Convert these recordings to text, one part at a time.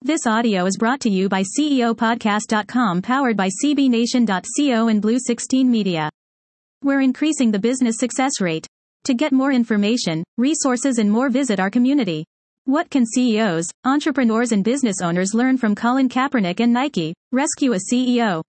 This audio is brought to you by CEOpodcast.com, powered by CBNation.co and Blue 16 Media. We're increasing the business success rate. To get more information, resources and more, visit our community. What can CEOs, entrepreneurs and business owners learn from Colin Kaepernick and Nike? Rescue a CEO.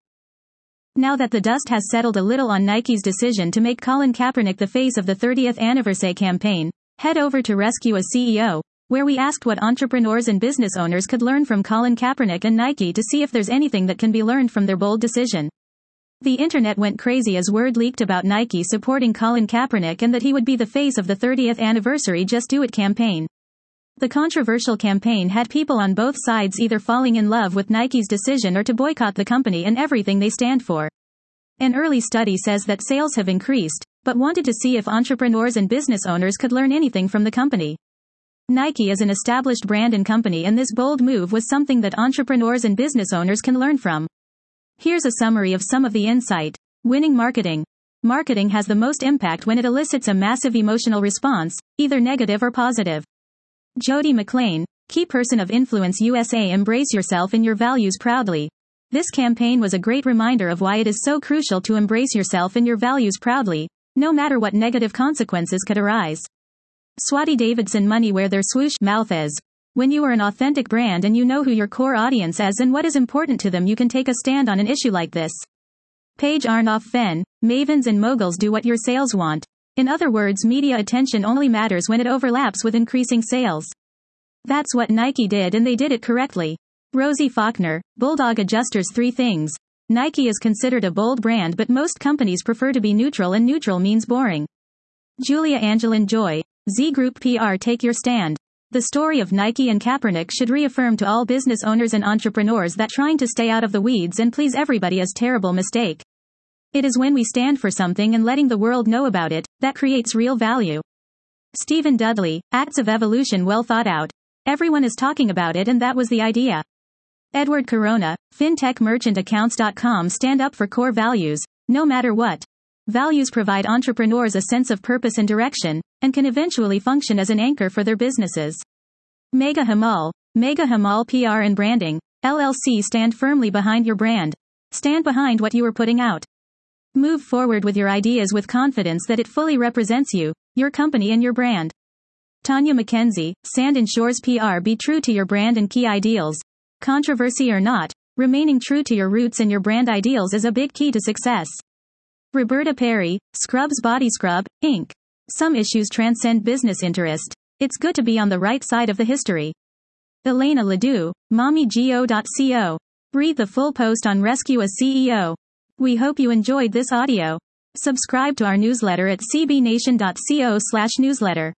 Now that the dust has settled a little on Nike's decision to make Colin Kaepernick the face of the 30th anniversary campaign, head over to Rescue a CEO, where we asked what entrepreneurs and business owners could learn from Colin Kaepernick and Nike to see if there's anything that can be learned from their bold decision. The internet went crazy as word leaked about Nike supporting Colin Kaepernick and that he would be the face of the 30th anniversary Just Do It campaign. The controversial campaign had people on both sides either falling in love with Nike's decision or to boycott the company and everything they stand for. An early study says that sales have increased, but wanted to see if entrepreneurs and business owners could learn anything from the company. Nike is an established brand and company, and this bold move was something that entrepreneurs and business owners can learn from. Here's a summary of some of the insight. Winning marketing. Marketing has the most impact when it elicits a massive emotional response, either negative or positive. Jody McLean, key person of Influence USA. Embrace yourself and your values proudly. This campaign was a great reminder of why it is so crucial to embrace yourself and your values proudly, no matter what negative consequences could arise. Swati Davidson. Money where their swoosh mouth is. When you are an authentic brand and you know who your core audience is and what is important to them, you can take a stand on an issue like this. Paige Arnoff. Fen, mavens and moguls do what your sales want. In other words, media attention only matters when it overlaps with increasing sales. That's what Nike did, and they did it correctly. Rosie Faulkner, Bulldog Adjusters. 3 things. Nike is considered a bold brand, but most companies prefer to be neutral, and neutral means boring. Julia Angelin Joy, Z Group PR. Take your stand. The story of Nike and Kaepernick should reaffirm to all business owners and entrepreneurs that trying to stay out of the weeds and please everybody is a terrible mistake. It is when we stand for something and letting the world know about it, that creates real value. Stephen Dudley, Acts of Evolution. Well thought out. Everyone is talking about it, and that was the idea. Edward Corona, FinTechMerchantAccounts.com. Stand up for core values, no matter what. Values provide entrepreneurs a sense of purpose and direction, and can eventually function as an anchor for their businesses. Megha Hamal, Megha Hamal PR and Branding, LLC. Stand firmly behind your brand. Stand behind what you are putting out. Move forward with your ideas with confidence that it fully represents you, your company and your brand. Tanya McKenzie, Sand and Shores PR. Be true to your brand and key ideals. Controversy or not, remaining true to your roots and your brand ideals is a big key to success. Roberta Perry, Scrubs Body Scrub, Inc. Some issues transcend business interest. It's good to be on the right side of the history. Elena Ledoux, MommyGO.co. Read the full post on Rescue a CEO. We hope you enjoyed this audio. Subscribe to our newsletter at cbnation.co/newsletter.